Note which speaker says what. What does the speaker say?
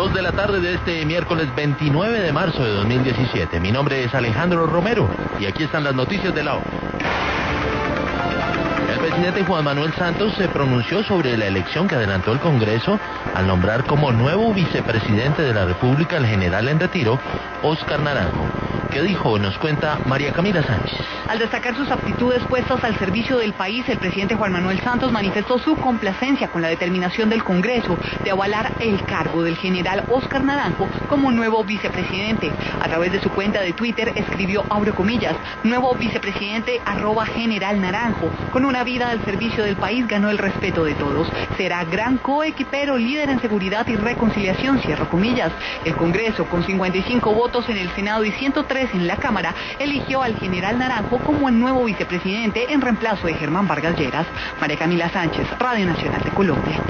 Speaker 1: 2 de la tarde de este miércoles 29 de marzo de 2017. Mi nombre es Alejandro Romero y aquí están las noticias de la hora. El presidente Juan Manuel Santos se pronunció sobre la elección que adelantó el Congreso al nombrar como nuevo vicepresidente de la República al general en retiro, Óscar Naranjo. ¿Qué dijo? Nos cuenta María Camila Sánchez.
Speaker 2: Al destacar sus aptitudes puestas al servicio del país, el presidente Juan Manuel Santos manifestó su complacencia con la determinación del Congreso de avalar el cargo del general Óscar Naranjo como nuevo vicepresidente. A través de su cuenta de Twitter escribió, abro comillas, nuevo vicepresidente @general Naranjo. Con una vida al servicio del país ganó el respeto de todos. Será gran coequipero, líder en seguridad y reconciliación, cierro comillas. El Congreso, con 55 votos en el Senado y 103 en la Cámara, eligió al general Naranjo como el nuevo vicepresidente en reemplazo de Germán Vargas Lleras. María Camila Sánchez, Radio Nacional de Colombia.